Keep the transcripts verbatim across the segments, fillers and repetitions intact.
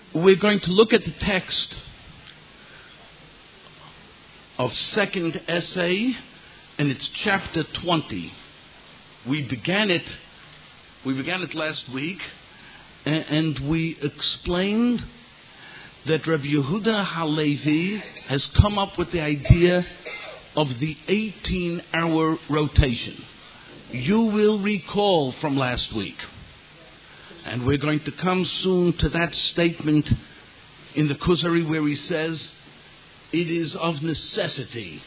we're going to look at the text of second essay, and it's chapter twenty. We began it, we began it last week, and, and we explained that Rabbi Yehuda Halevi has come up with the idea of the eighteen-hour rotation. You will recall from last week, and we're going to come soon to that statement in the Kuzari where he says, it is of necessity.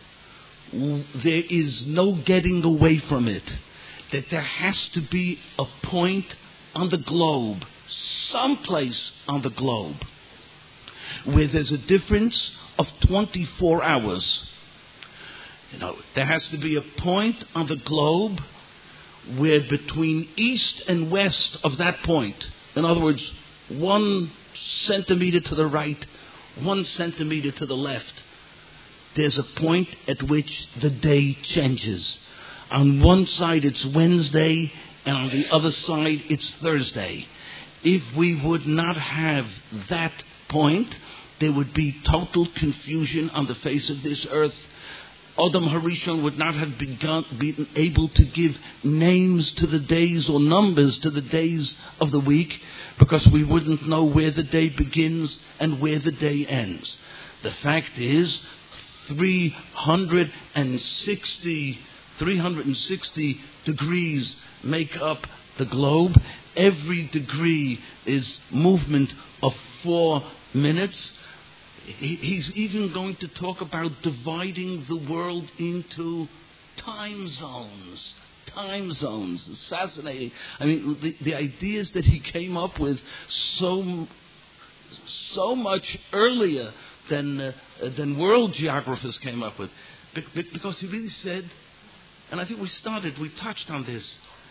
There is no getting away from it. That there has to be a point on the globe, someplace on the globe, where there's a difference of twenty-four hours. You know, there has to be a point on the globe where between east and west of that point, in other words, one centimeter to the right, one centimeter to the left, there's a point at which the day changes. On one side it's Wednesday, and on the other side it's Thursday. If we would not have that point, there would be total confusion on the face of this earth. Adam Harishon would not have begun, been able to give names to the days or numbers to the days of the week, because we wouldn't know where the day begins and where the day ends. The fact is, three hundred sixty, three hundred sixty degrees make up the globe. Every degree is movement of four minutes. He's even going to talk about dividing the world into time zones. Time zones. It's fascinating. I mean, the, the ideas that he came up with so, so much earlier than, uh, than world geographers came up with. Because he really said, and I think we started, we touched on this,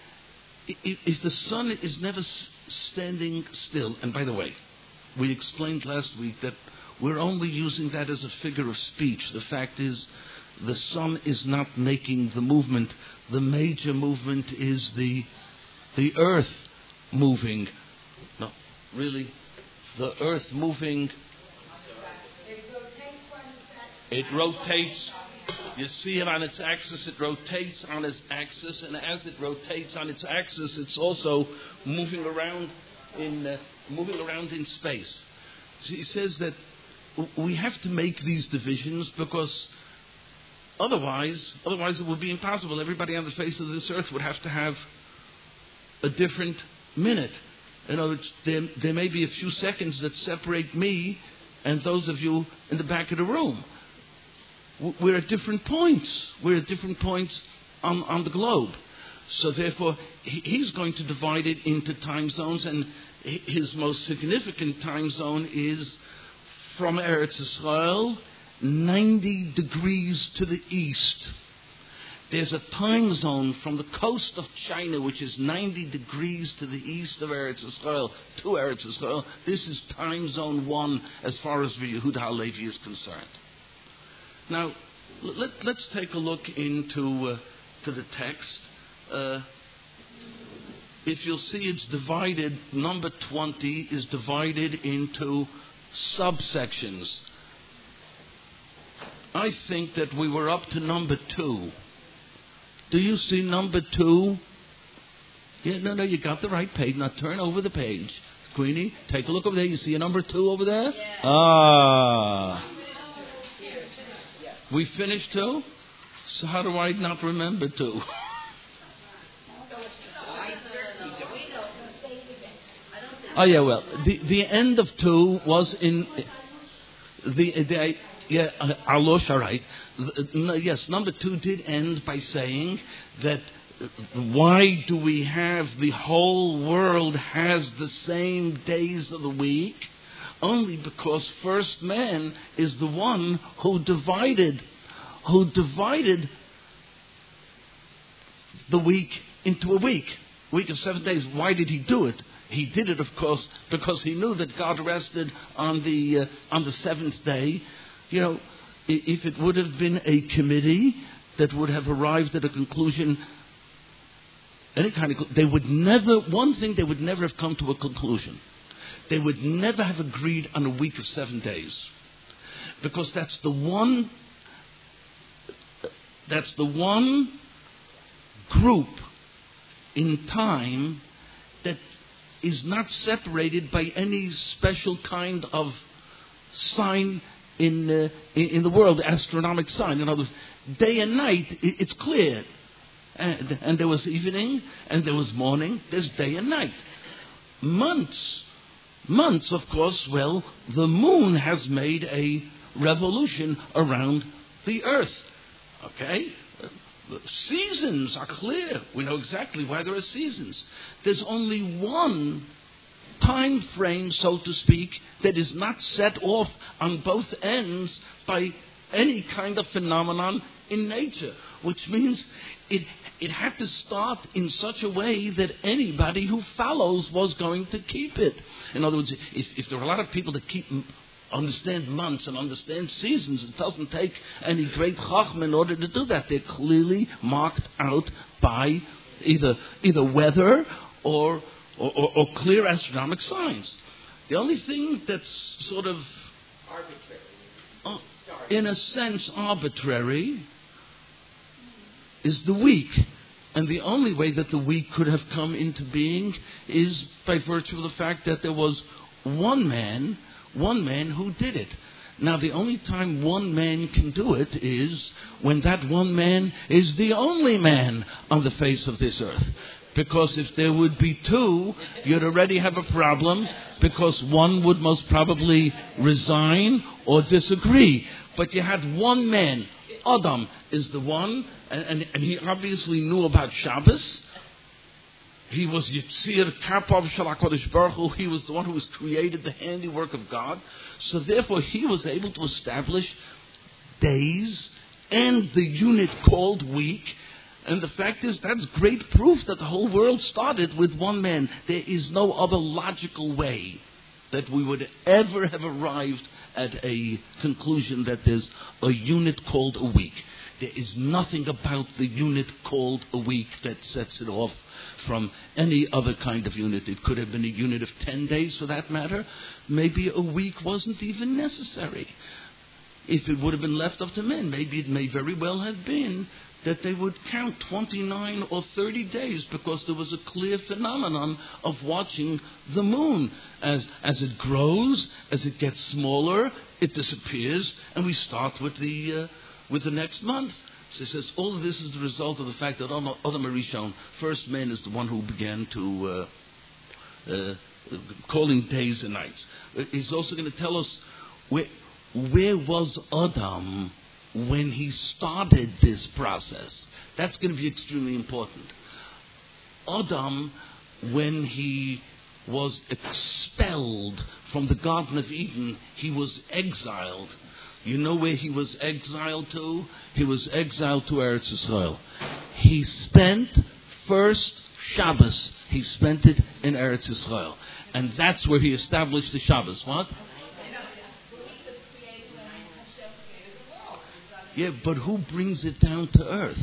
if the sun is never standing still, and by the way, we explained last week that we're only using that as a figure of speech. The fact is, the sun is not making the movement. The major movement is the the earth moving. No, really, the earth moving. It rotates. You see it on its axis. It rotates on its axis, and as it rotates on its axis, it's also moving around in uh, moving around in space. He says that we have to make these divisions because otherwise, otherwise it would be impossible. Everybody on the face of this earth would have to have a different minute. You know, there, there may be a few seconds that separate me and those of you in the back of the room. We're at different points. We're at different points on, on the globe. So therefore, he's going to divide it into time zones, and his most significant time zone is from Eretz Israel, ninety degrees to the east. There's a time zone from the coast of China, which is ninety degrees to the east of Eretz Israel, to Eretz Israel. This is time zone one as far as Yehuda Halevi is concerned. Now, let, let's take a look into uh, to the text. Uh, if you'll see, it's divided, number twenty is divided into subsections. I think that we were up to number two. Do you see number two? Yeah, no, no, you got the right page. Now turn over the page. Queenie, take a look over there. You see a number two over there? Yeah. Ah. We finished two? So how do I not remember two? Oh yeah, well, the the end of two was in the the yeah, Alosh, all right. Yes, number two did end by saying that why do we have the whole world has the same days of the week? Only because first man is the one who divided, who divided the week into a week, week of seven days. Why did he do it? He did it, of course, because he knew that God rested on the uh, on the seventh day. You know, if it would have been a committee that would have arrived at a conclusion, any kind of, they would never. One thing, they would never have come to a conclusion. they would never have agreed on a week of seven days. Because that's the one, that's the one group in time that is not separated by any special kind of sign in uh, in the world, astronomic sign. In other words, day and night, it's clear. And, and there was evening, and there was morning, there's day and night. Months, months, of course, well, the moon has made a revolution around the earth. Okay? The seasons are clear. We know exactly why there are seasons. There's only one time frame, so to speak, that is not set off on both ends by any kind of phenomenon in nature, which means it it had to start in such a way that anybody who follows was going to keep it. In other words, if, if there are a lot of people that keep understand months and understand seasons, it doesn't take any great chachma in order to do that. They're clearly marked out by either either weather or or, or, or clear astronomic signs. The only thing that's sort of arbitrary, uh, in a sense arbitrary, is the week. And the only way that the week could have come into being is by virtue of the fact that there was one man, one man who did it. Now, the only time one man can do it is when that one man is the only man on the face of this earth. Because if there would be two, you'd already have a problem, because one would most probably resign or disagree. But you had one man. Adam is the one, and, and, and he obviously knew about Shabbos. He was Yitzir Karpov Shel HaKadosh Baruch Hu. He was the one who was created the handiwork of God. So therefore he was able to establish days and the unit called week. And the fact is, that's great proof that the whole world started with one man. There is no other logical way that we would ever have arrived at a conclusion that there's a unit called a week. There is nothing about the unit called a week that sets it off from any other kind of unit. It could have been a unit of ten days for that matter. Maybe a week wasn't even necessary. If it would have been left up to men, maybe it may very well have been that they would count twenty-nine or thirty days, because there was a clear phenomenon of watching the moon. As as it grows, as it gets smaller, it disappears, and we start with the uh, with the next month. So it says all of this is the result of the fact that Adam Arishon, first man, is the one who began to uh, uh, calling days and nights. He's also going to tell us where where was Adam when he started this process. That's going to be extremely important. Adam, when he was expelled from the Garden of Eden, he was exiled. You know where he was exiled to? He was exiled to Eretz Yisrael. He spent first Shabbos, he spent it in Eretz Yisrael. And that's where he established the Shabbos. What? Yeah, but who brings it down to earth?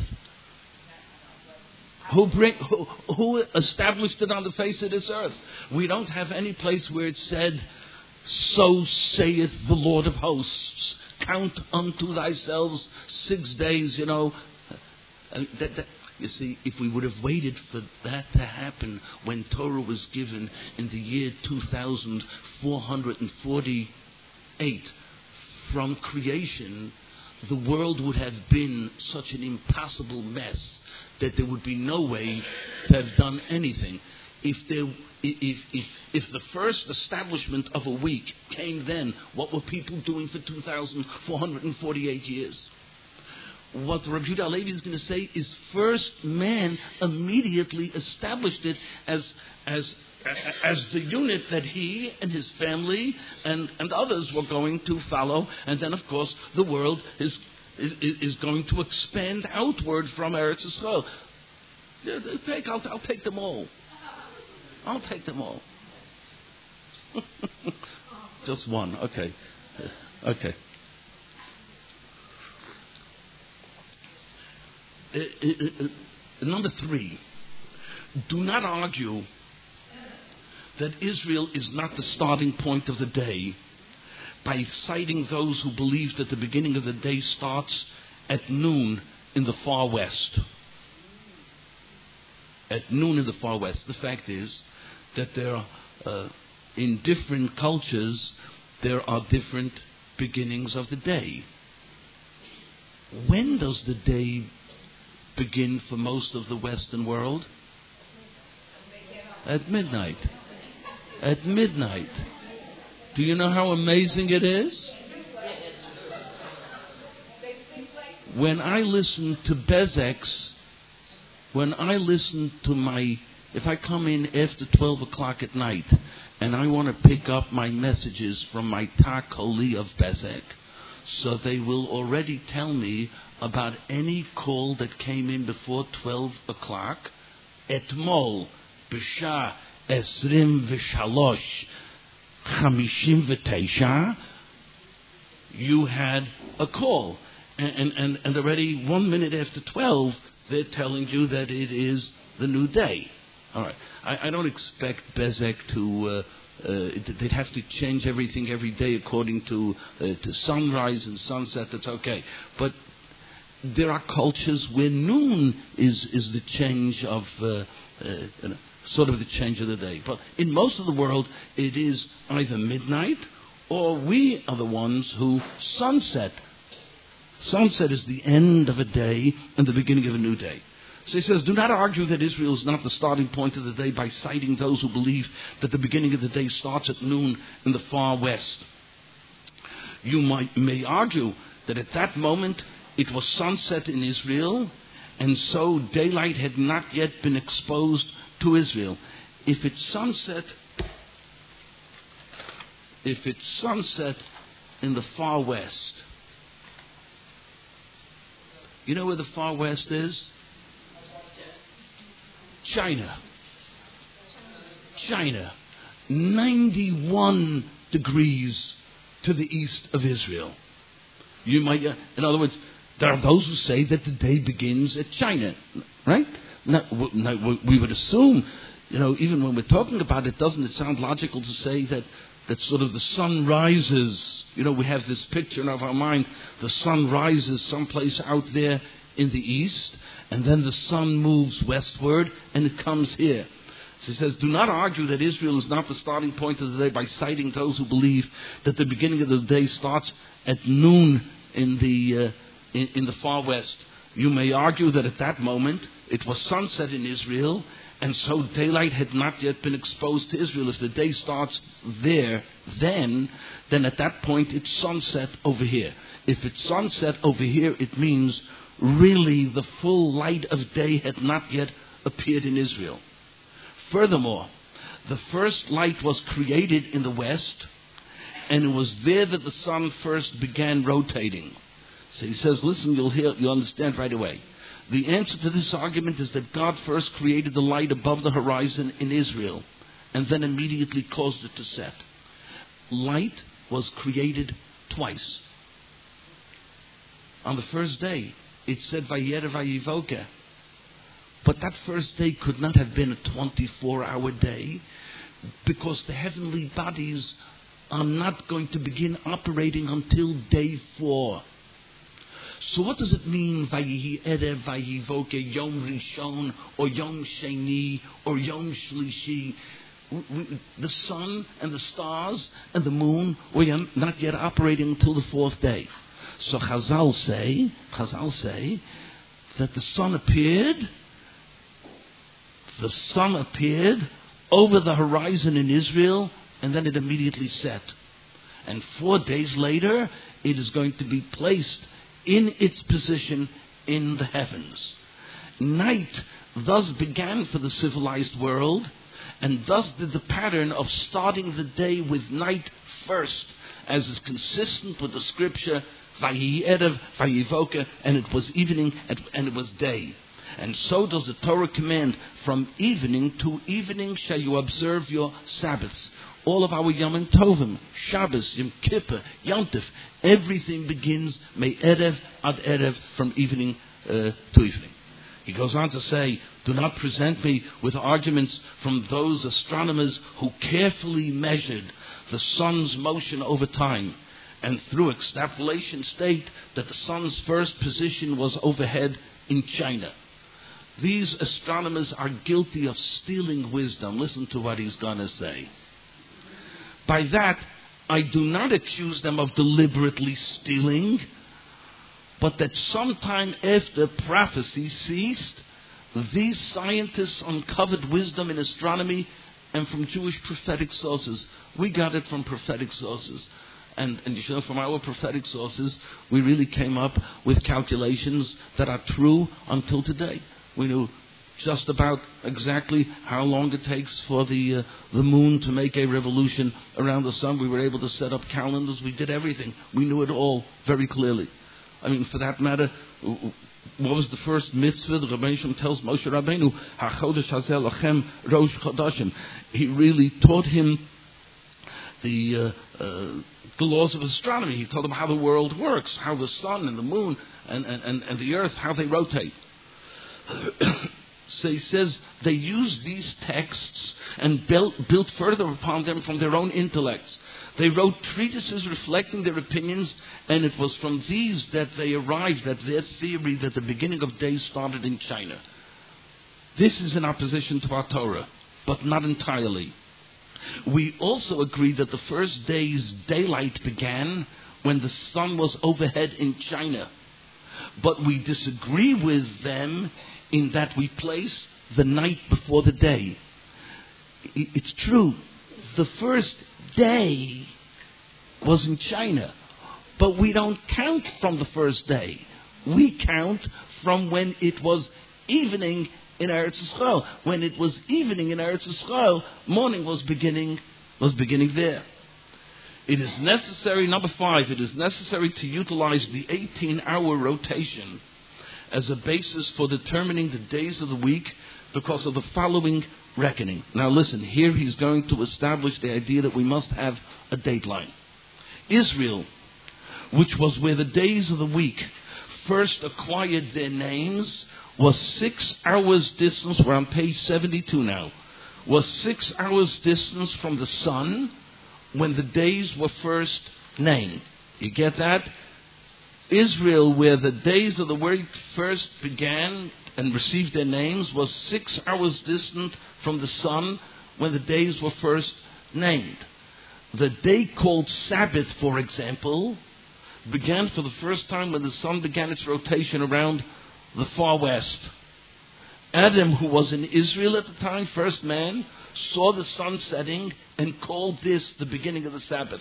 Who, bring, who, who established it on the face of this earth? We don't have any place where it said, "So saith the Lord of hosts, count unto thyself six days," you know. Uh, that, that, you see, if we would have waited for that to happen when Torah was given in the year two thousand four hundred forty-eight from creation, the world would have been such an impossible mess that there would be no way to have done anything. If there, if, if, if the first establishment of a week came then, what were people doing for two thousand four hundred forty-eight years? What Rabbi Yehuda Halevi is going to say is, first man immediately established it as as as the unit that he and his family and, and others were going to follow. And then, of course, the world is is, is going to expand outward from Eretz Yisrael. Take, I'll, I'll take them all. I'll take them all. Just one. Okay. Okay. Uh, uh, uh, number three. Do not argue that Israel is not the starting point of the day by citing those who believe that the beginning of the day starts at noon in the far west. At noon in the far west. The fact is that there are, uh, in different cultures, there are different beginnings of the day. When does the day begin for most of the Western world? At midnight. At midnight. Do you know how amazing it is? When I listen to Bezek's, when I listen to my, if I come in after twelve o'clock at night and I want to pick up my messages from my Takoli of Bezek, so they will already tell me about any call that came in before twelve o'clock. Etmol, B'sha Esrim V'shalosh, Chamishim V'teisha, you had a call. And, and, and already one minute after twelve, they're telling you that it is the new day. All right. I, I don't expect Bezek to... Uh, uh, they'd have to change everything every day according to, uh, to sunrise and sunset. That's okay. But there are cultures where noon is, is the change of... Uh, uh, you know, sort of the change of the day. But in most of the world, it is either midnight or we are the ones who sunset. Sunset is the end of a day and the beginning of a new day. So he says, do not argue that Israel is not the starting point of the day by citing those who believe that the beginning of the day starts at noon in the far west. You might, may argue that at that moment it was sunset in Israel, and so daylight had not yet been exposed to Israel. If it's sunset, if it's sunset in the far west, you know where the far west is? China. China. ninety-one degrees to the east of Israel. You might, uh, in other words, there are those who say that the day begins at China, right? Now, now, we would assume, you know, even when we're talking about it, doesn't it sound logical to say that, that sort of the sun rises, you know, we have this picture of our mind, the sun rises someplace out there in the east, and then the sun moves westward, and it comes here. So he says, do not argue that Israel is not the starting point of the day by citing those who believe that the beginning of the day starts at noon in the, uh, in, in the far west. You may argue that at that moment it was sunset in Israel, and so daylight had not yet been exposed to Israel. If the day starts there, then, then at that point it's sunset over here. If it's sunset over here, it means really the full light of day had not yet appeared in Israel. Furthermore, the first light was created in the west, and it was there that the sun first began rotating. So he says, listen, you'll hear, you'll understand right away. The answer to this argument is that God first created the light above the horizon in Israel, and then immediately caused it to set. Light was created twice. On the first day, it said, Vayera Vayivoke. But that first day could not have been a twenty-four hour day, because the heavenly bodies are not going to begin operating until day four. So what does it mean, Vayihi Erev Vayivoke, Yom Rishon, or Yom Sheni, or Yom Shlishi? The sun and the stars and the moon were not yet operating until the fourth day. So Chazal say, Chazal say that the sun appeared, the sun appeared over the horizon in Israel, and then it immediately set. And four days later, it is going to be placed in its position in the heavens. Night thus began for the civilized world, and thus did the pattern of starting the day with night first, as is consistent with the scripture, Vayi Erev, Vayivoke, and it was evening and it was day. And so does the Torah command, from evening to evening shall you observe your Sabbaths. All of our Yom Tovim, Shabbos, Yom Kippur, Yom Tov, everything begins May Erev ad Erev, from evening uh, to evening. He goes on to say, do not present me with arguments from those astronomers who carefully measured the sun's motion over time and through extrapolation state that the sun's first position was overhead in China. These astronomers are guilty of stealing wisdom. Listen to what he's going to say. By that, I do not accuse them of deliberately stealing, but that sometime after prophecy ceased, these scientists uncovered wisdom in astronomy and from Jewish prophetic sources. We got it from prophetic sources. And, and you know, from our prophetic sources, we really came up with calculations that are true until today. We knew just about exactly how long it takes for the uh, the moon to make a revolution around the sun. We were able to set up calendars. We did everything. We knew it all very clearly. I mean, for that matter, what was the first mitzvah? The Rebbeinu Shalom tells Moshe Rabbeinu, HaChodesh Hazeh Lachem Rosh Chodashim. He really taught him the uh, uh, the laws of astronomy. He told him how the world works, how the sun and the moon and, and, and, and the earth, how they rotate. So he says they used these texts and built, built further upon them from their own intellects. They wrote treatises reflecting their opinions, and it was from these that they arrived at their theory that the beginning of days started in China. This is in opposition to our Torah, but not entirely. We also agree that the first day's daylight began when the sun was overhead in China. But we disagree with them in that we place the night before the day. It's true, the first day was in China, but we don't count from the first day. We count from when it was evening in Eretz Yisrael. When it was evening in Eretz Yisrael, morning was beginning was beginning there. It is necessary, number five, it is necessary to utilize the eighteen-hour rotation as a basis for determining the days of the week because of the following reckoning. Now listen, here he's going to establish the idea that we must have a dateline. Israel, which was where the days of the week first acquired their names, was six hours distance, we're on page seventy-two now, was six hours distance from the sun when the days were first named. You get that? Israel, where the days of the week first began and received their names, was six hours distant from the sun when the days were first named. The day called Sabbath, for example, began for the first time when the sun began its rotation around the far west. Adam, who was in Israel at the time, first man, saw the sun setting and called this the beginning of the Sabbath.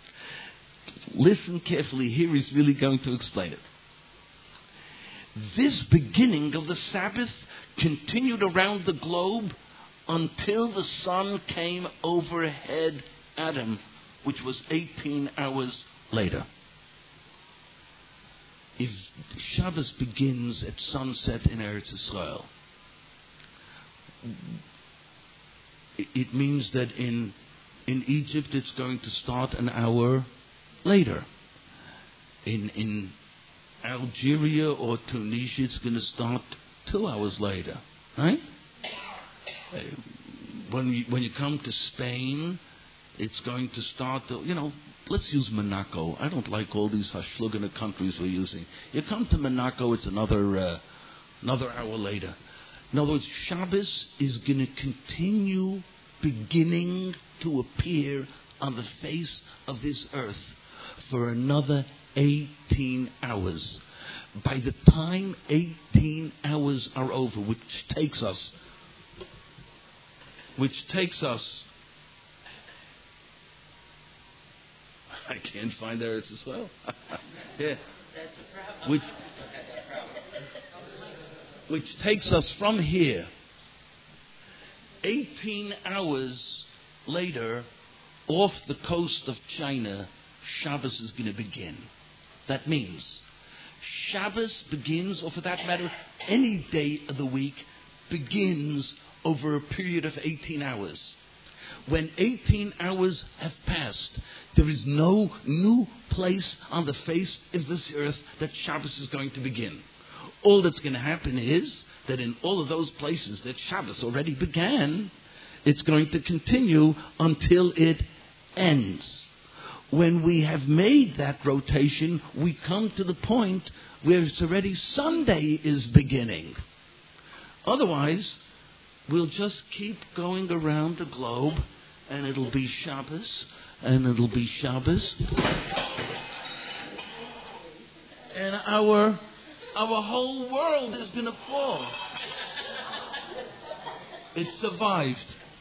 Listen carefully, here he's really going to explain it. This beginning of the Sabbath continued around the globe until the sun came overhead Adam, which was eighteen hours later. If Shabbos begins at sunset in Eretz Yisrael, it means that in in Egypt it's going to start an hour later. In in Algeria or Tunisia it's going to start two hours later, right? When you, when you come to Spain, it's going to start, to, you know, let's use Monaco. I don't like all these Hashluggana countries we're using. You come to Monaco, it's another uh, another hour later. In other words, Shabbos is going to continue beginning to appear on the face of this earth for another eighteen hours. By the time eighteen hours are over, which takes us, which takes us, I can't find Eretz Yisrael. Yeah. Which, which takes us from here, eighteen hours later, off the coast of China, Shabbos is going to begin. That means Shabbos begins, or for that matter, any day of the week begins over a period of eighteen hours. When eighteen hours have passed, there is no new place on the face of this earth that Shabbos is going to begin. All that's going to happen is that in all of those places that Shabbos already began, it's going to continue until it ends. When we have made that rotation, we come to the point where it's already Sunday is beginning. Otherwise, we'll just keep going around the globe, and it'll be Shabbos, and it'll be Shabbos. And our our whole world is going to fall. It survived.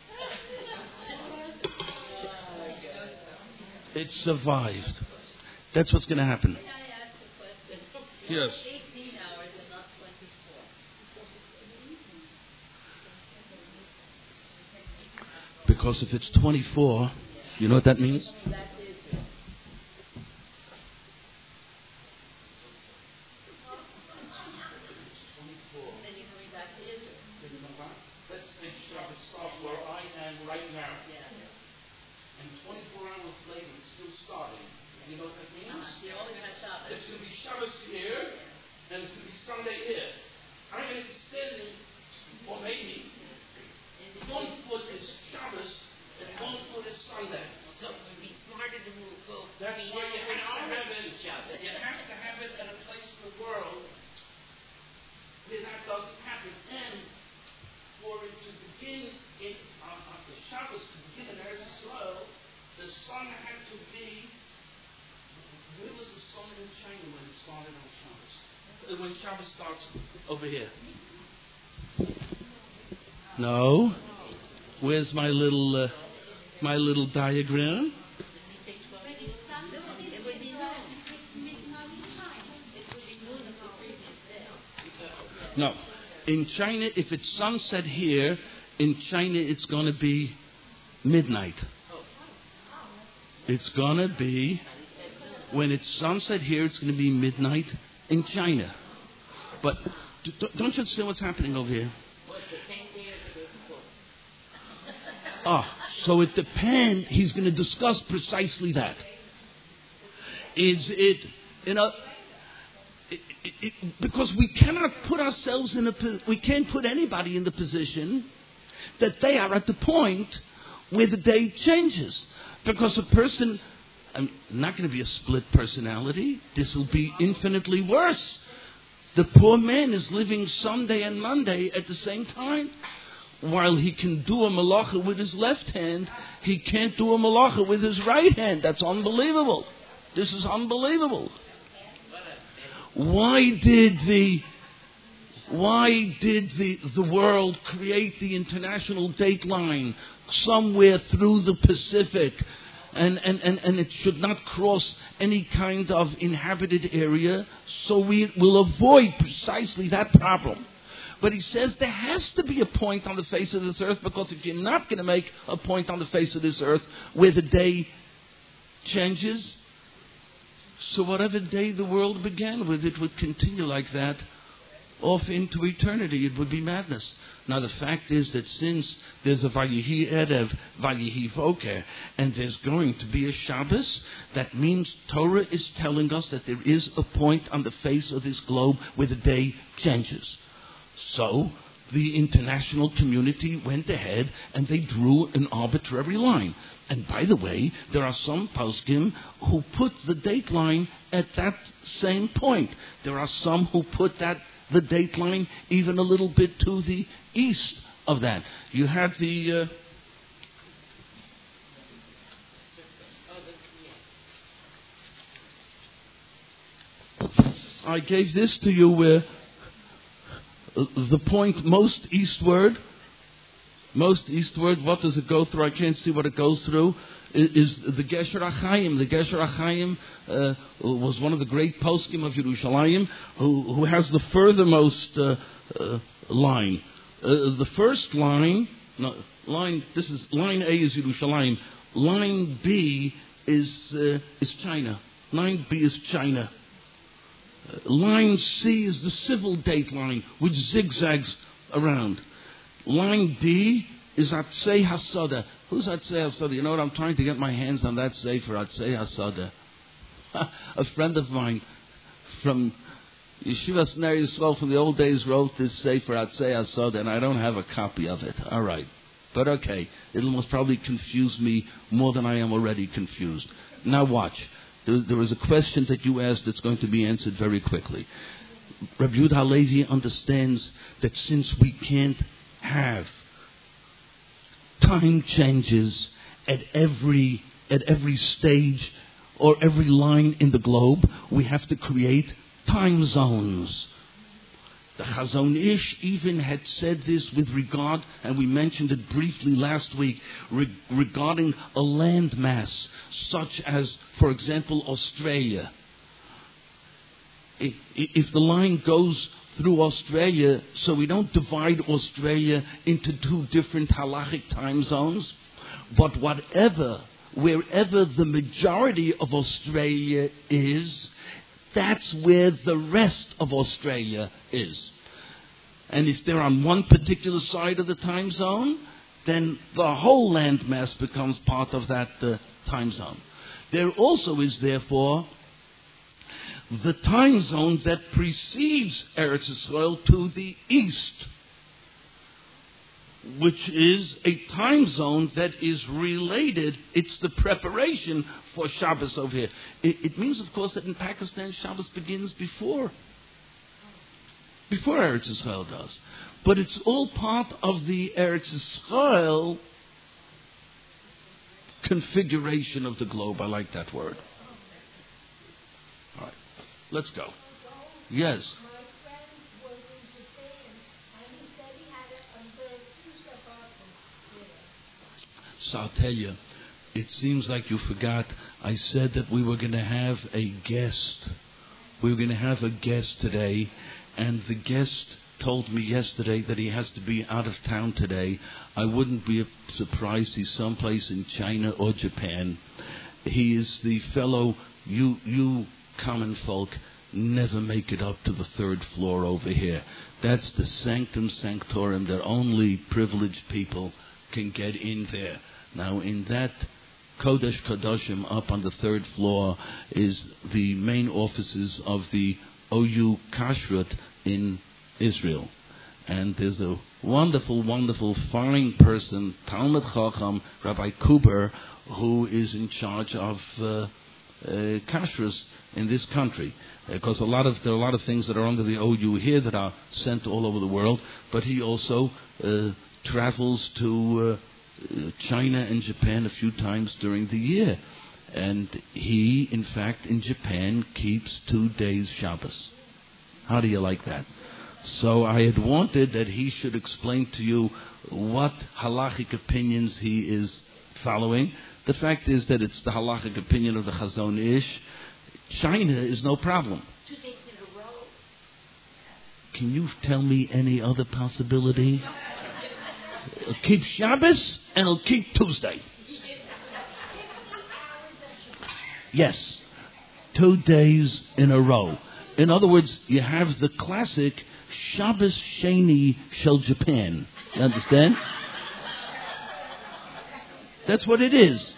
It survived. That's what's going to happen. Can I ask a question? Yes. eighteen hours and not twenty-four. Because if it's twenty-four, you know what that means? That is it. Then you bring back to Israel. Let's say Shabbos starts where I am right now. Yeah. And twenty-four hours later, it's still starting. You know what that means? Uh-huh. You always have Shabbos. It's going to be Shabbos here, and it's going to be Sunday here. I'm going to be standing, or maybe, one foot is Shabbos, and one foot is Sunday. So it would be smarter to move both. That's I mean, why you every have to hour have is it. Shabbos. You have to have it at a place in the world where that doesn't happen. And for it to begin in on uh, uh, the Shabbos to begin in Eretz Yisrael, the sun had to be. Where was the sun in China when it started on Shabbos? Uh, When Shabbos starts over here. No. Where's my little uh, my little diagram? It would be noon. It would be noon of the previous day. No. In China, if it's sunset here, in China it's going to be midnight. It's going to be, when it's sunset here, it's going to be midnight in China. But d- d- don't you see what's happening over here? What's the same day or the day before? Ah, so it depends. He's going to discuss precisely that. Is it, you know, it, it, it, because we cannot put ourselves in a, we can't put anybody in the position that they are at the point where the day changes. Because a person, I'm not going to be a split personality. This will be infinitely worse. The poor man is living Sunday and Monday at the same time. While he can do a malacha with his left hand, he can't do a malacha with his right hand. That's unbelievable. This is unbelievable. Why did the why did the, the world create the international date line somewhere through the Pacific? And, and, and, and it should not cross any kind of inhabited area, so we will avoid precisely that problem. But he says there has to be a point on the face of this earth, because if you're not going to make a point on the face of this earth where the day changes, so whatever day the world began with, it would continue like that off into eternity. It would be madness. Now the fact is that since there's a Vayihi Erev, Vayihi Voker, and there's going to be a Shabbos, that means Torah is telling us that there is a point on the face of this globe where the day changes. So the international community went ahead and they drew an arbitrary line. And by the way, there are some poskim who put the date line at that same point. There are some who put that the date line even a little bit to the east of that. You have the... Uh, I gave this to you where uh, the point most eastward, most eastward, what does it go through? I can't see what it goes through. Is the Gesher HaChaim. The Gesher HaChaim uh, was one of the great poskim of Yerushalayim, who, who has the furthermost uh, uh, line. Uh, the first line, no, line. This is line A is Yerushalayim. Line B is uh, is China. Line B is China. Uh, line C is the civil date line, which zigzags around. Line D is Atzei Hasada. Who's Atzei Hasada? You know what? I'm trying to get my hands on that sefer, Atzei Hasada. A friend of mine from Yeshivas Ner Yisrael from the old days wrote this Sefer Atzei Asod, and I don't have a copy of it. All right. But okay, it'll most probably confuse me more than I am already confused. Now watch. There, there was a question that you asked that's going to be answered very quickly. Rabbi Yehuda Halevi understands that since we can't have time changes at every at every stage or every line in the globe, we have to create time zones. The Chazon Ish even had said this with regard, and we mentioned it briefly last week, re- regarding a landmass such as, for example, Australia. If the line goes through Australia, so we don't divide Australia into two different halachic time zones, but whatever, wherever the majority of Australia is, that's where the rest of Australia is. And if they're on one particular side of the time zone, then the whole landmass becomes part of that uh, time zone. There also is, therefore, the time zone that precedes Eretz Yisrael to the east, which is a time zone that is related. It's the preparation for Shabbos over here. It, it means, of course, that in Pakistan, Shabbos begins before, before Eretz Yisrael does. But it's all part of the Eretz Yisrael configuration of the globe. I like that word. All right, let's go. Yes. So I'll tell you, it seems like you forgot. I said that we were going to have a guest. We were going to have a guest today, and the guest told me yesterday that he has to be out of town today. I wouldn't be surprised he's someplace in China or Japan. He is the fellow, you, you common folk never make it up to the third floor over here. That's the sanctum sanctorum that only privileged people can get in there. Now, in that Kodesh Kodashim up on the third floor is the main offices of the O U Kashrut in Israel. And there's a wonderful, wonderful, fine person, Talmud Chacham, Rabbi Kuber, who is in charge of uh, uh, kashrus in this country. Because a lot of there are a lot of things that are under the O U here that are sent all over the world, but he also uh, travels to uh, China and Japan a few times during the year. And he, in fact, in Japan, keeps two days Shabbos. How do you like that? So I had wanted that he should explain to you what halachic opinions he is following. The fact is that it's the halachic opinion of the Chazon Ish. China is no problem. Two days in a row. Can you tell me any other possibility? It'll keep Shabbos and it'll keep Tuesday. Yes. Two days in a row. In other words, you have the classic Shabbos Sheni Shel Japan. You understand? That's what it is.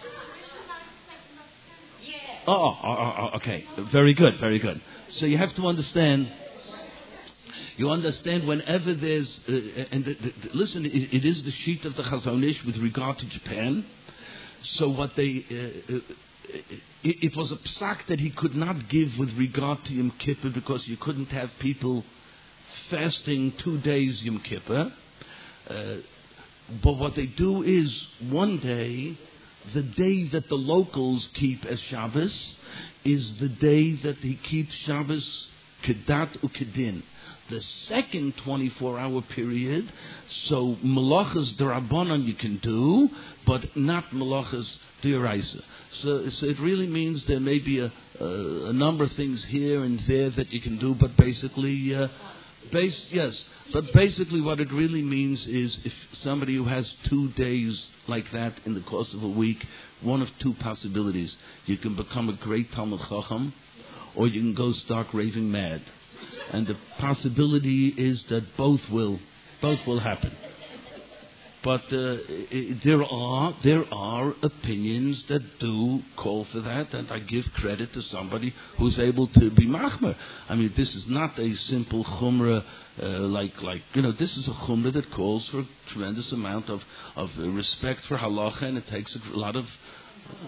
Oh, oh, oh, oh, okay. Very good, very good. So you have to understand... You understand whenever there's, uh, and the, the, the, listen, it, it is the sheet of the Chazon Ish with regard to Japan. So what they, uh, uh, it, it was a psak that he could not give with regard to Yom Kippur because you couldn't have people fasting two days Yom Kippur. Uh, but what they do is one day, the day that the locals keep as Shabbos is the day that he keeps Shabbos Kedat Ukedin. The second twenty-four hour period, so Malachas D'Rabbanan you can do, but not Malachas D'Oraisa. So, so it really means there may be a, a, a number of things here and there that you can do, but basically, uh, base, yes, but basically what it really means is if somebody who has two days like that in the course of a week, one of two possibilities. You can become a great Talmud Chacham, or you can go stark raving mad. And the possibility is that both will, both will happen. but uh, I, there are there are opinions that do call for that, and I give credit to somebody who's able to be machmer. I mean, this is not a simple chumrah, uh, like like you know. This is a chumrah that calls for a tremendous amount of of uh, respect for halacha, and it takes a lot of. Uh,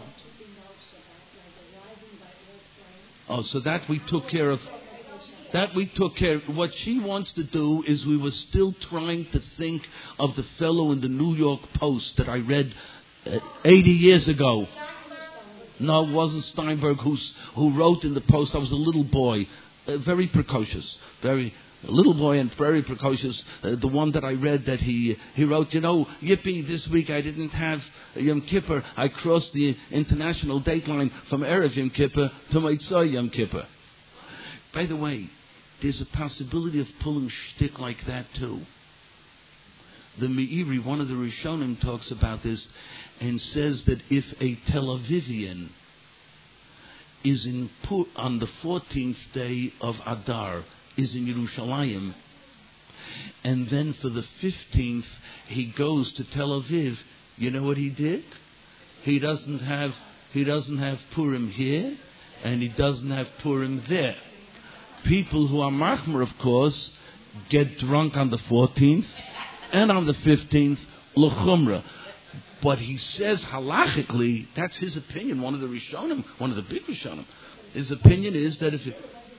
oh, so that we took care of. That we took care of. What she wants to do is we were still trying to think of the fellow in the New York Post that I read uh, eighty years ago. No, it wasn't Steinberg who's, who wrote in the Post. I was a little boy, uh, very precocious, very a little boy and very precocious. Uh, the one that I read that he he wrote, you know, yippee, this week I didn't have Yom Kippur. I crossed the international date line from Erev Yom Kippur to Motzei Yom Kippur. By the way, there's a possibility of pulling shtick like that too. The Meiri, one of the Rishonim, talks about this and says that if a Tel Avivian is in on the fourteenth day of Adar, is in Yerushalayim, and then for the fifteenth he goes to Tel Aviv, you know what he did? He doesn't have he doesn't have Purim here, and he doesn't have Purim there. People who are machmer, of course, get drunk on the fourteenth and on the fifteenth, l'chumra. But he says halachically, that's his opinion, one of the Rishonim, one of the big Rishonim. His opinion is that if it...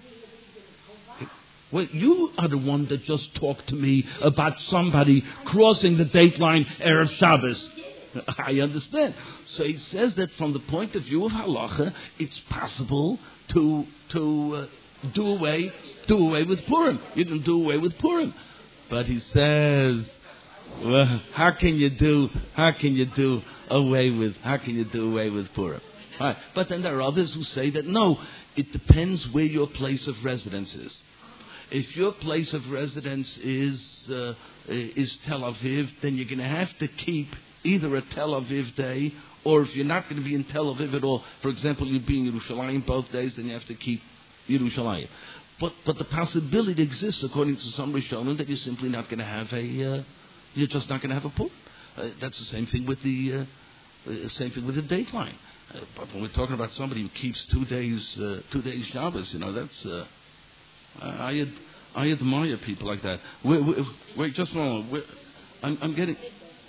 Well, you are the one that just talked to me about somebody crossing the date line Erev Shabbos. I understand. So he says that from the point of view of halacha, it's possible to... to uh, Do away, do away with Purim. You can do away with Purim, but he says, well, how can you do? How can you do away with? How can you do away with Purim? All right. But then there are others who say that no, it depends where your place of residence is. If your place of residence is uh, is Tel Aviv, then you're going to have to keep either a Tel Aviv day, or if you're not going to be in Tel Aviv at all, for example, you'd be in Yerushalayim both days, then you have to keep Yerushalayim. But but the possibility exists, according to some Rishonim, that you're simply not going to have a, uh, you're just not going to have a Purim. Uh, that's the same thing with the, uh, uh, same thing with the date line. Uh, but when we're talking about somebody who keeps two days, uh, two days Shabbos, you know, that's, uh, I, ad, I admire people like that. Wait, wait, wait just a moment. I'm, I'm getting,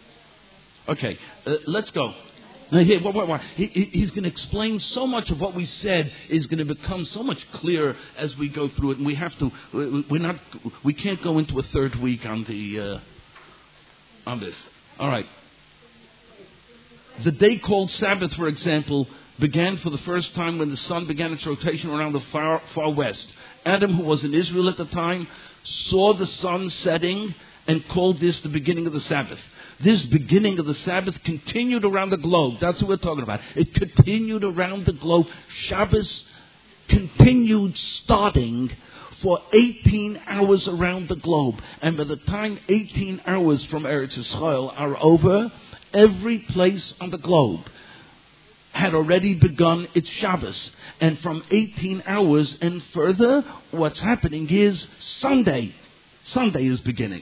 okay, uh, let's go. Now here, what, what, what? He, he's going to explain so much of what we said is going to become so much clearer as we go through it, and we have to. We're not. We can't go into a third week on the uh, on this. All right. The day called Sabbath, for example, began for the first time when the sun began its rotation around the far far west. Adam, who was in Israel at the time, saw the sun setting and called this the beginning of the Sabbath. This beginning of the Sabbath continued around the globe. That's what we're talking about. It continued around the globe. Shabbos continued starting for eighteen hours around the globe. And by the time eighteen hours from Eretz Yisrael are over, every place on the globe had already begun its Shabbos. And from eighteen hours and further, what's happening is Sunday. Sunday is beginning.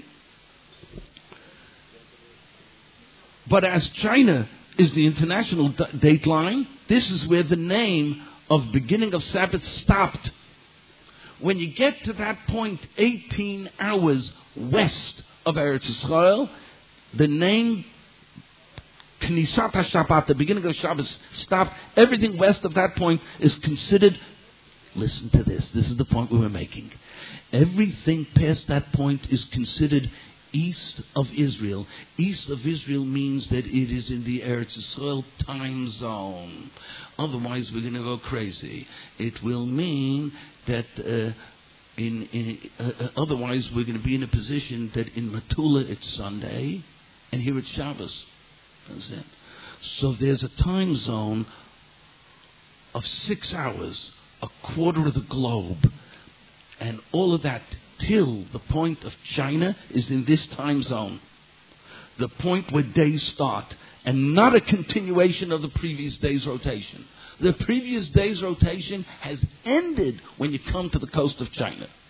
But as China is the international d- date line, this is where the name of beginning of Sabbath stopped. When you get to that point, eighteen hours west of Eretz Yisrael, the name Knisat HaShabbat, the beginning of Shabbos, stopped. Everything west of that point is considered, listen to this, this is the point we were making. Everything past that point is considered east of Israel. East of Israel means that it is in the Eretz Yisrael time zone. Otherwise, we're going to go crazy. It will mean that uh, in, in uh, otherwise we're going to be in a position that in Metula it's Sunday, and here it's Shabbos. That's it. So there's a time zone of six hours, a quarter of the globe, and all of that till the point of China is in this time zone. The point where days start, and not a continuation of the previous day's rotation. The previous day's rotation has ended when you come to the coast of China.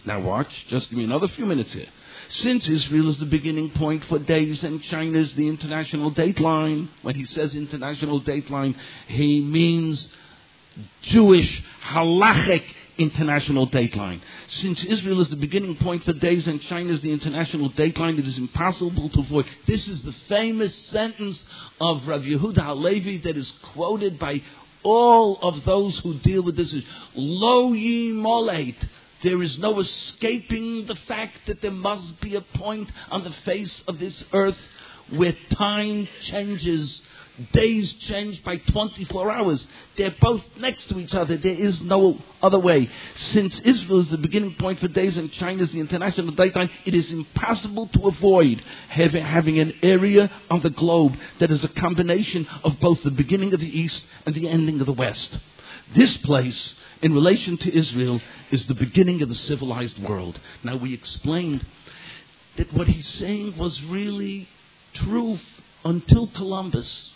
Now watch, just give me another few minutes here. Since Israel is the beginning point for days and China is the international dateline, when he says international dateline, he means Jewish halachic international dateline. Since Israel is the beginning point for days and China is the international dateline, it is impossible to avoid. This is the famous sentence of Rav Yehuda Halevi that is quoted by all of those who deal with this. Lo yimoleit. There is no escaping the fact that there must be a point on the face of this earth where time changes. Days change by twenty-four hours. They're both next to each other. There is no other way. Since Israel is the beginning point for days and China is the international dateline, it is impossible to avoid having, having an area on the globe that is a combination of both the beginning of the East and the ending of the West. This place, in relation to Israel, is the beginning of the civilized world. Now, we explained that what he's saying was really true until Columbus.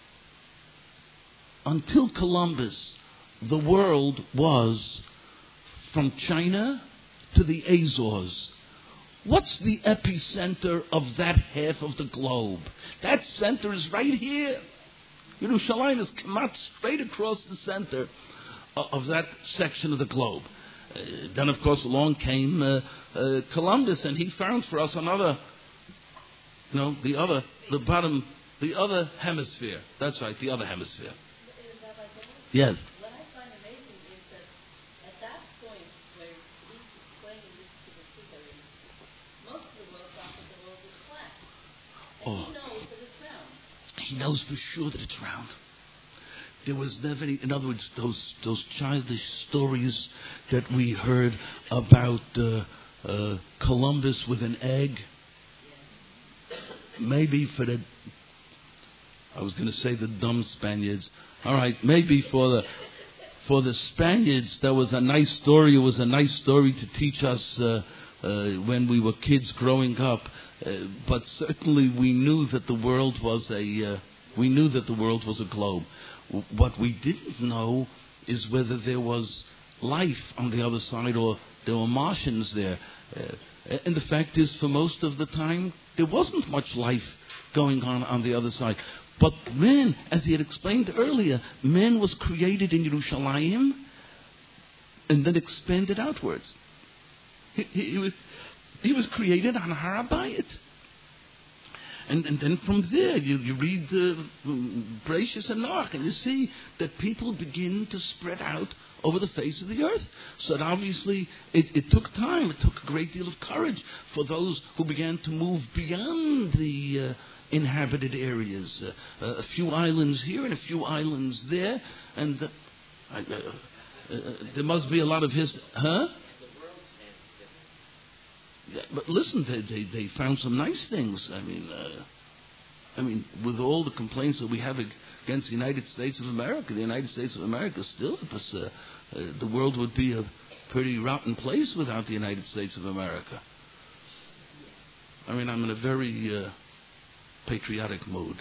Until Columbus, the world was from China to the Azores. What's the epicenter of that half of the globe? That center is right here. Yerushalayim is come straight across the center of that section of the globe. Uh, then, of course, along came uh, uh, Columbus, and he found for us another, you know, the other, the bottom, the other hemisphere. That's right, the other hemisphere. Yes. What I find amazing is that at that point where he's explaining this to the Siddurim, most of the world thought that the world was flat. And Oh. he knows that it's round. He knows for sure that it's round. There was never any, in other words, those those childish stories that we heard about uh, uh, Columbus with an egg. Maybe for the, I was going to say the dumb Spaniards. All right, maybe for the for the Spaniards, there was a nice story. It was a nice story to teach us uh, uh, when we were kids growing up. Uh, but certainly, we knew that the world was a uh, we knew that the world was a globe. What we didn't know is whether there was life on the other side or there were Martians there. Uh, and the fact is, for most of the time, there wasn't much life going on on the other side. But man, as he had explained earlier, man was created in Yerushalayim and then expanded outwards. He, he, he, was, he was created on Har HaBayit. And, and then from there, you, you read uh, Bereshis and Noach, and you see that people begin to spread out over the face of the earth. So that obviously it, it took time, it took a great deal of courage for those who began to move beyond the uh, inhabited areas. Uh, uh, a few islands here and a few islands there, and uh, uh, uh, there must be a lot of history. Huh? Yeah, but listen, they, they they found some nice things. I mean, uh, I mean, with all the complaints that we have against the United States of America, the United States of America still, because, uh, uh, the world would be a pretty rotten place without the United States of America. I mean, I'm in a very uh, patriotic mood.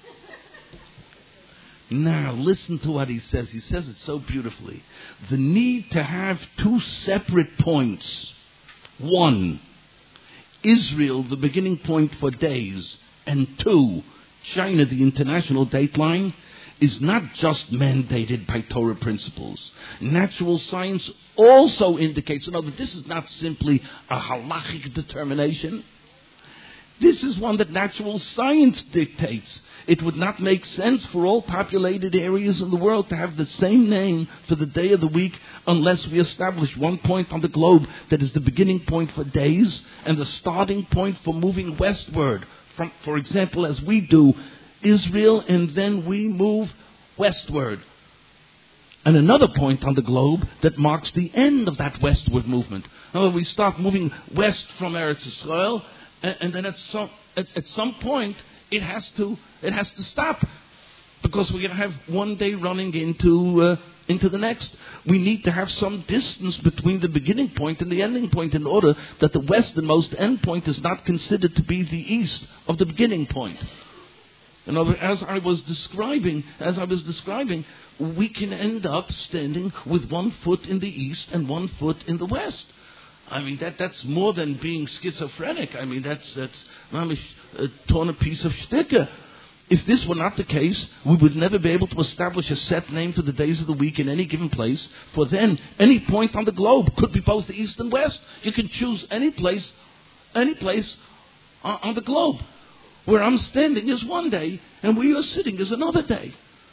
Now, listen to what he says. He says it so beautifully. The need to have two separate points. One, Israel, the beginning point for days. And two, China, the international dateline, is not just mandated by Torah principles. Natural science also indicates, you know, that this is not simply a halachic determination. This is one that natural science dictates. It would not make sense for all populated areas in the world to have the same name for the day of the week unless we establish one point on the globe that is the beginning point for days and the starting point for moving westward. From, for example, as we do, Israel, and then we move westward. And another point on the globe that marks the end of that westward movement. Now, we start moving west from Eretz Yisrael, and, and then at some at, at some point it has to it has to stop, because we're going to have one day running into uh, into the next. We need to have some distance between the beginning point and the ending point in order that the westernmost end point is not considered to be the east of the beginning point. You know, as I was describing, as I was describing, we can end up standing with one foot in the east and one foot in the west. I mean, that that's more than being schizophrenic. I mean, that's that's mamish, uh, torn a piece of shticker. If this were not the case, we would never be able to establish a set name for the days of the week in any given place. For then, any point on the globe could be both the east and west. You can choose any place, any place on, on the globe. Where I'm standing is one day, and where you're sitting is another day.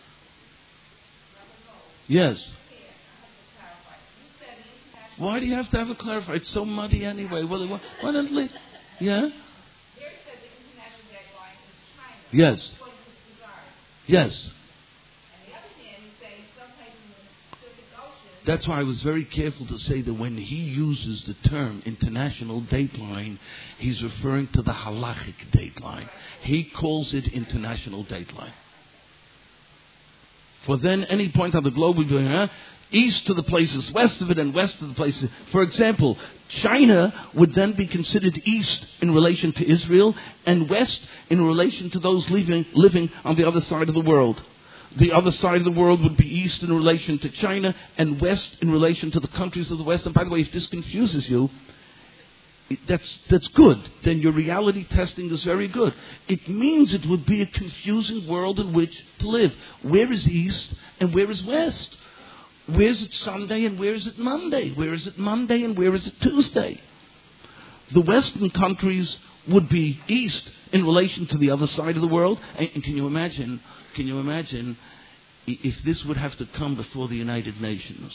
Yes. Why do you have to have it clarified? It's so muddy anyway. Well, why, why don't we? Yeah? Yes. Yes. That's why I was very careful to say that when he uses the term international dateline, he's referring to the halachic dateline. He calls it international dateline. For then, any point on the globe, we're going, huh? East to the places west of it and west to the places. For example, China would then be considered east in relation to Israel and west in relation to those living, living on the other side of the world. The other side of the world would be east in relation to China and west in relation to the countries of the west. And by the way, if this confuses you, that's, that's good. Then your reality testing is very good. It means it would be a confusing world in which to live. Where is east and where is west? Where is it Sunday and where is it Monday? Where is it Monday and where is it Tuesday? The Western countries would be east in relation to the other side of the world. And, and can you imagine, can you imagine if this would have to come before the United Nations?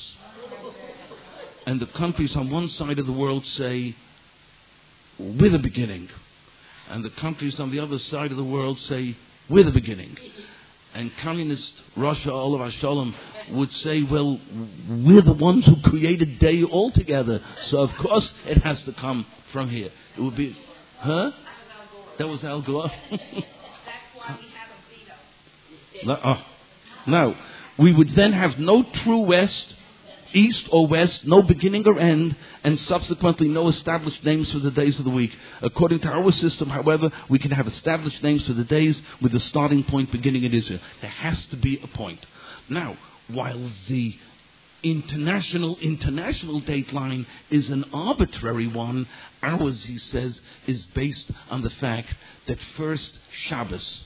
And the countries on one side of the world say, we're the beginning. And the countries on the other side of the world say, we're the beginning. And communist Russia, all of our shalom, would say, well, we're the ones who created day altogether. So, of course, it has to come from here. It would be, huh? That was Al Gore. That's why we have a veto. No, oh. Now, we would then have no true west, east or west, no beginning or end, and subsequently no established names for the days of the week. According to our system, however, we can have established names for the days with the starting point beginning in Israel. There has to be a point. Now, while the international international dateline is an arbitrary one, ours, he says, is based on the fact that first Shabbos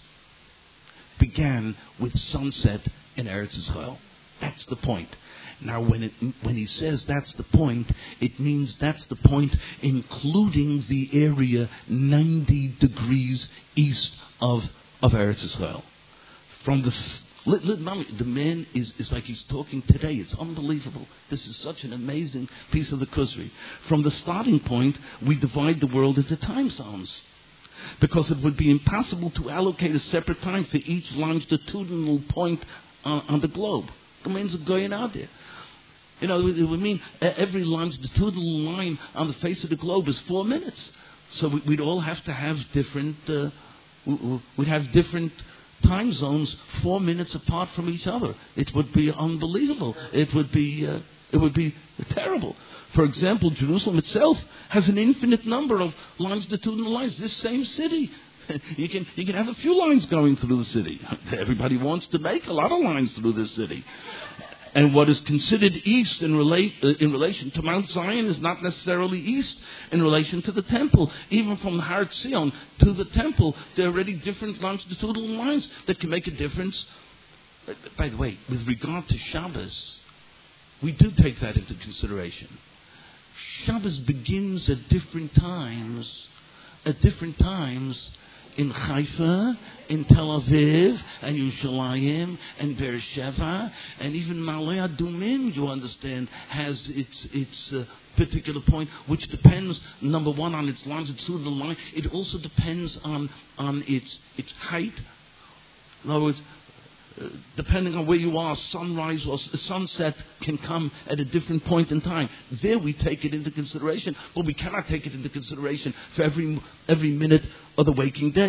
began with sunset in Eretz Israel. That's the point. Now, when it, when he says that's the point, it means that's the point including the area ninety degrees east of, of Eretz Israel. From the the man is, is like he's talking today. It's unbelievable. This is such an amazing piece of the Kuzri. From the starting point, we divide the world into time zones. Because it would be impossible to allocate a separate time for each longitudinal point on, on the globe. The means of going out there. You know, it would mean every longitudinal line on the face of the globe is four minutes. So we'd all have to have different, uh, we'd have different time zones four minutes apart from each other. It would be unbelievable. It would be, uh, it would be terrible. For example, Jerusalem itself has an infinite number of longitudinal lines. This same city, you can you can have a few lines going through the city. Everybody wants to make a lot of lines through this city. And what is considered east in, relate, uh, in relation to Mount Zion is not necessarily east in relation to the temple. Even from Har Zion to the temple, there are already different longitudinal lines that can make a difference. By the way, with regard to Shabbos, we do take that into consideration. Shabbos begins at different times, at different times in Haifa, in Tel Aviv, and Yerushalayim, and Beersheba, and even Ma'ale Adumim, you understand, has its its uh, particular point, which depends, number one, on its longitudinal line. It also depends on on its its height. In other words, Uh, depending on where you are, sunrise or sunset can come at a different point in time. There we take it into consideration, but we cannot take it into consideration for every every minute of the waking day.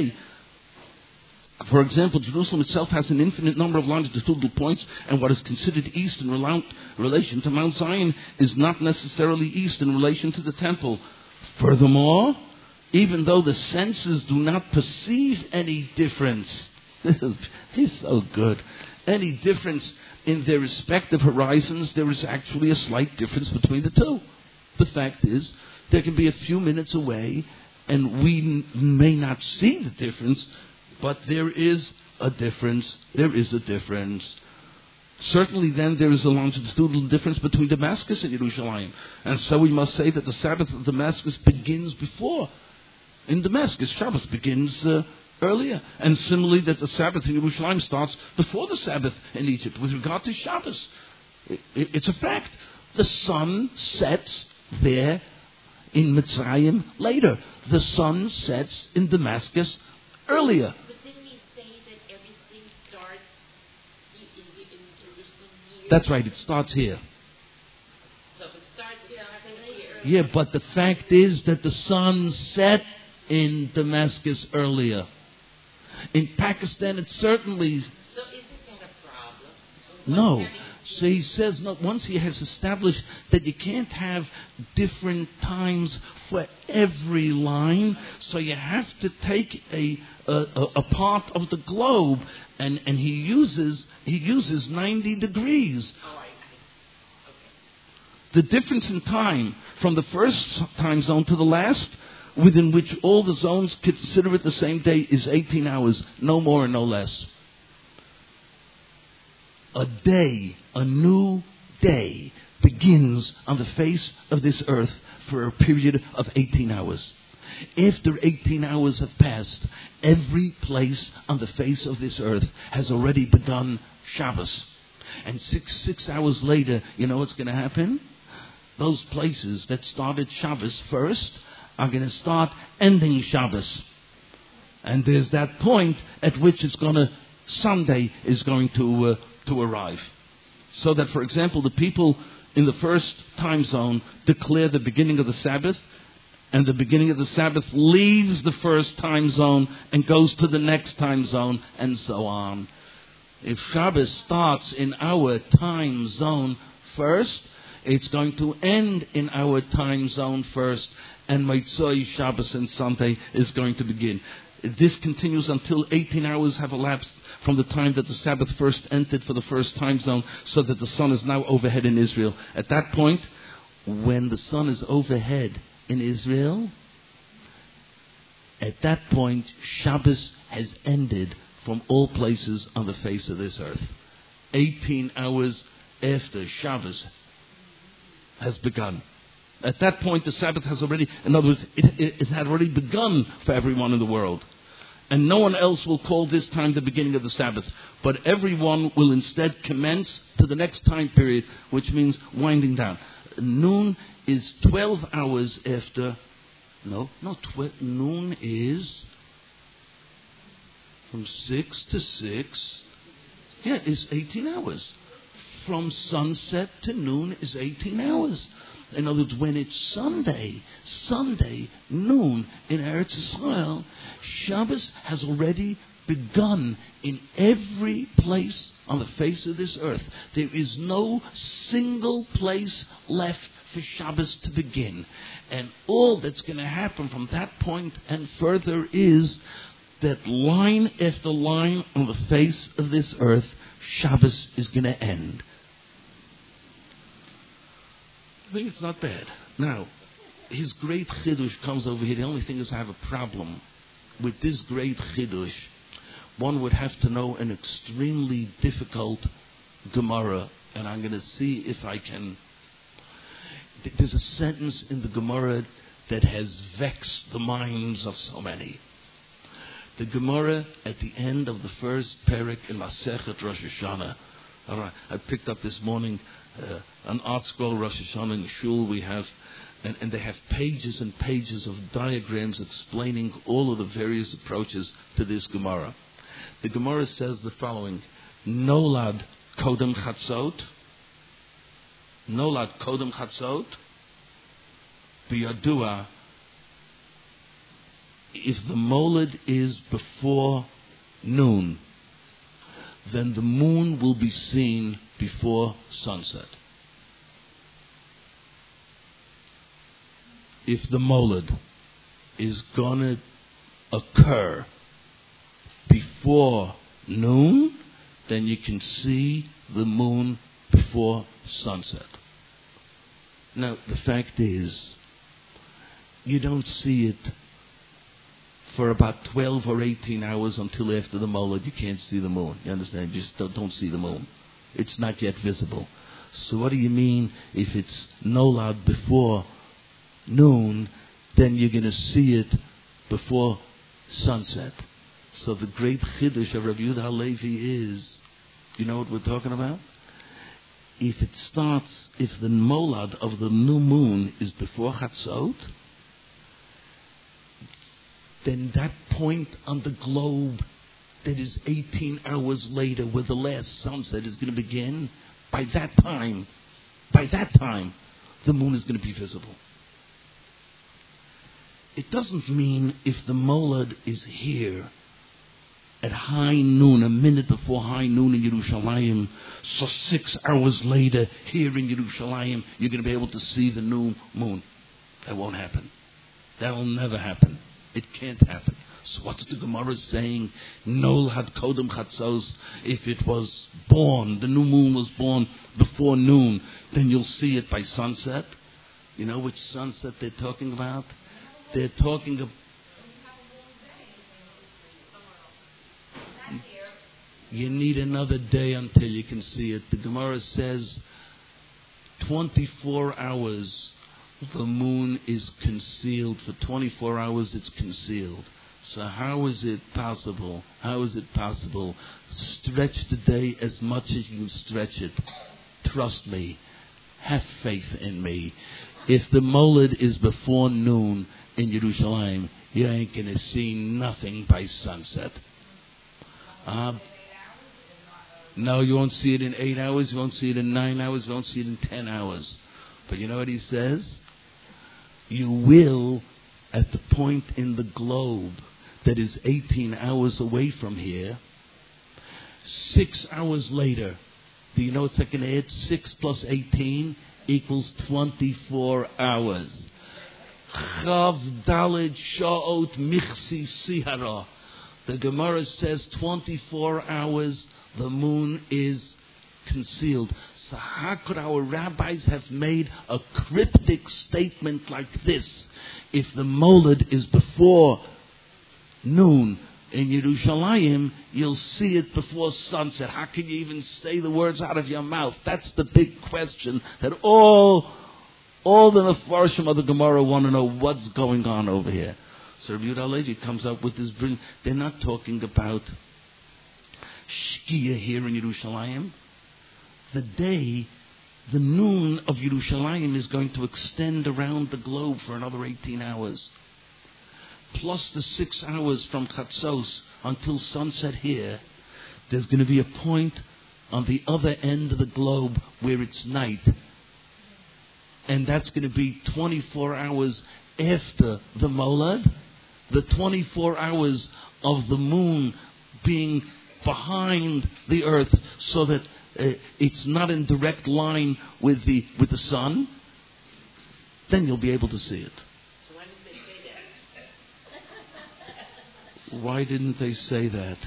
For example, Jerusalem itself has an infinite number of longitudinal points, and what is considered east in relation to Mount Zion is not necessarily east in relation to the temple. Furthermore, even though the senses do not perceive any difference, This is, he's so good. Any difference in their respective horizons, there is actually a slight difference between the two. The fact is, there can be a few minutes away, and we n- may not see the difference, but there is a difference. There is a difference. Certainly then there is a longitudinal difference between Damascus and Yerushalayim. And so we must say that the Sabbath of Damascus begins before. In Damascus, Shabbos begins uh, earlier. And similarly that the Sabbath in Yerushalayim starts before the Sabbath in Egypt. With regard to Shabbos, it, it, it's a fact. The sun sets there in Mitzrayim later. The sun sets in Damascus earlier. But didn't he say that everything starts in, in, in Jerusalem here? That's right, it starts here. So if it starts here, I think here. Yeah, but the fact is that the sun set in Damascus earlier. In Pakistan, it certainly... So isn't that a problem? No. Having- So he says, no, once he has established that you can't have different times for every line, so you have to take a a, a part of the globe, and, and he uses he uses ninety degrees. Oh, I see. The difference in time from the first time zone to the last, within which all the zones consider it the same day, is eighteen hours, no more and no less. A day, a new day, begins on the face of this earth for a period of eighteen hours. After eighteen hours have passed, every place on the face of this earth has already begun Shabbos. And six, six hours later, you know what's going to happen? Those places that started Shabbos first are going to start ending Shabbos. And there's that point at which it's going to, Sunday is going to... Uh, to arrive. So that, for example, the people in the first time zone declare the beginning of the Sabbath, and the beginning of the Sabbath leaves the first time zone and goes to the next time zone, and so on. If Shabbos starts in our time zone first, it's going to end in our time zone first, and Motzei, Shabbos, and Sunday is going to begin. This continues until eighteen hours have elapsed from the time that the Sabbath first entered for the first time zone, so that the sun is now overhead in Israel. At that point, when the sun is overhead in Israel, at that point, Shabbos has ended from all places on the face of this earth. eighteen hours after Shabbos has begun. At that point, the Sabbath has already, in other words, it, it, it had already begun for everyone in the world. And no one else will call this time the beginning of the Sabbath. But everyone will instead commence to the next time period, which means winding down. Noon is twelve hours after, no, not twelve, noon is from six to six. Yeah, it's eighteen hours. From sunset to noon is eighteen hours. In other words, when it's Sunday, Sunday, noon in Eretz Yisrael, Shabbos has already begun in every place on the face of this earth. There is no single place left for Shabbos to begin. And all that's going to happen from that point and further is that line after line on the face of this earth, Shabbos is going to end. I think it's not bad. Now, his great Chiddush comes over here. The only thing is I have a problem. With this great Chiddush, one would have to know an extremely difficult Gemara, and I'm going to see if I can... There's a sentence in the Gemara that has vexed the minds of so many. The Gemara at the end of the first parak in Masechet Rosh Hashanah. All right, I picked up this morning uh, an art scroll Rosh Hashanah in the shul we have, and, and they have pages and pages of diagrams explaining all of the various approaches to this Gemara. The Gemara says the following: Nolad Kodem Chatzot, Nolad Kodem Chatzot, Biyadua. If the molad is before noon, then the moon will be seen before sunset. If the molad is going to occur before noon, then you can see the moon before sunset. Now, the fact is, you don't see it for about twelve or eighteen hours until after the molad. You can't see the moon. You understand? You just don't, don't see the moon. It's not yet visible. So what do you mean if it's nolad before noon, then you're going to see it before sunset? So the great chiddush of Rabbi Yehuda Halevi is, you know what we're talking about? If it starts, if the molad of the new moon is before Chatzot, then that point on the globe that is eighteen hours later, where the last sunset is going to begin, by that time, by that time, the moon is going to be visible. It doesn't mean if the molad is here at high noon, a minute before high noon in Yerushalayim, so six hours later here in Yerushalayim, you're going to be able to see the new moon. That won't happen. That'll never happen. It can't happen. So what's the Gemara saying? Nol had kodem chatzos. If it was born, the new moon was born before noon, then you'll see it by sunset. You know which sunset they're talking about? They're talking about... You need another day until you can see it. The Gemara says twenty-four hours the moon is concealed. For twenty-four hours it's concealed. So how is it possible? How is it possible? Stretch the day as much as you stretch it. Trust me. Have faith in me. If the molad is before noon in Yerushalayim, you ain't going to see nothing by sunset. Uh, no, you won't see it in eight hours. You won't see it in nine hours. You won't see it in ten hours. But you know what he says? You will, at the point in the globe that is eighteen hours away from here, six hours later, do you know what's going to add? six plus eighteen equals twenty-four hours. Chav daled sha'ot michsi sihara. The Gemara says twenty-four hours the moon is concealed. So how could our rabbis have made a cryptic statement like this? If the molad is before noon in Yerushalayim, you'll see it before sunset. How can you even say the words out of your mouth? That's the big question that all all the Mefarshim of the Gemara want to know what's going on over here. So Rabbi Yehuda Halevi comes up with this brilliant... They're not talking about Shkia here in Yerushalayim. The day, the noon of Yerushalayim is going to extend around the globe for another eighteen hours. Plus the six hours from Chatzos until sunset here, there's going to be a point on the other end of the globe where it's night. And that's going to be twenty-four hours after the molad. The twenty-four hours of the moon being behind the earth so that uh, it's not in direct line with the with the sun, then you'll be able to see it. So why didn't they say that? Why didn't they say that?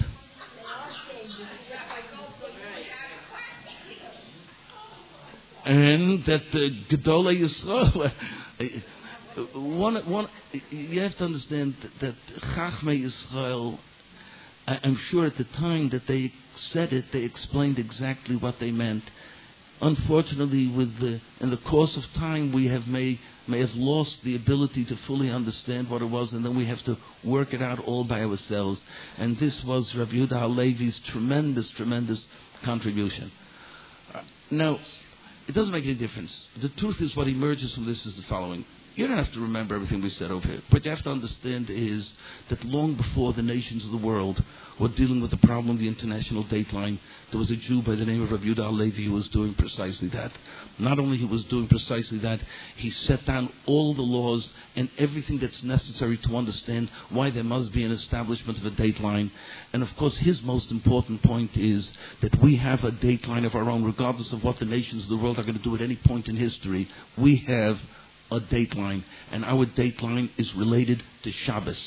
And that the Gedolei Yisrael, one, one, you have to understand that Chachmei Yisrael, I'm sure at the time that they said it, they explained exactly what they meant. Unfortunately, with the, in the course of time, we have may, may have lost the ability to fully understand what it was, and then we have to work it out all by ourselves. And this was Rabbi Yehuda Halevi's tremendous, tremendous contribution. Uh, now, it doesn't make any difference. The truth is, what emerges from this is the following. You don't have to remember everything we said over here. What you have to understand is that long before the nations of the world were dealing with the problem of the international dateline, there was a Jew by the name of Rabbi Yehuda Halevi who was doing precisely that. Not only he was doing precisely that, he set down all the laws and everything that's necessary to understand why there must be an establishment of a dateline. And of course, his most important point is that we have a dateline of our own, regardless of what the nations of the world are going to do at any point in history. We have a dateline, and our dateline is related to Shabbos.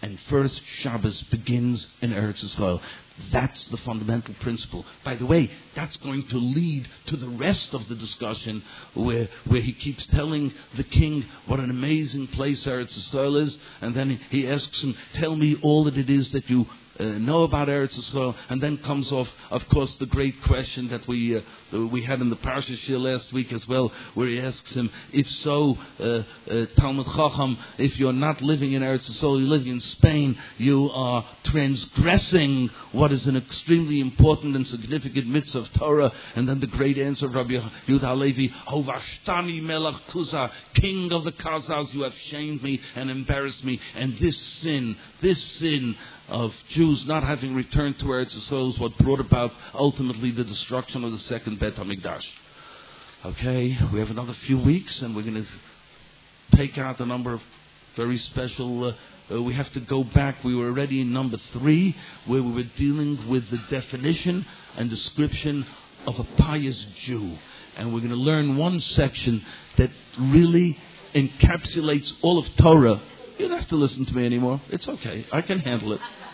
And first Shabbos begins in Eretz Yisrael. That's the fundamental principle. By the way, that's going to lead to the rest of the discussion where where he keeps telling the king what an amazing place Eretz Yisrael is. And then he asks him, tell me all that it is that you uh, know about Eretz Yisrael. And then comes off, of course, the great question that we uh, we had in the Parsha Shir last week as well, where he asks him, if so, uh, uh, Talmud Chacham, if you're not living in Eretz Yisrael, you're living in Spain, you are transgressing what is an extremely important and significant mitzvah of Torah. And then the great answer of Rabbi Yehuda Halevi, Hovashtani Melech Kuza, King of the Kazars, you have shamed me and embarrassed me. And this sin, this sin of Jews not having returned to Eretz Yisrael is what brought about ultimately the destruction of the second Bet HaMikdash. Okay, we have another few weeks and we're going to take out a number of very special... Uh, uh, we have to go back. We were already in number three, where we were dealing with the definition and description of a pious Jew. And we're going to learn one section that really encapsulates all of Torah. You don't have to listen to me anymore. It's okay. I can handle it.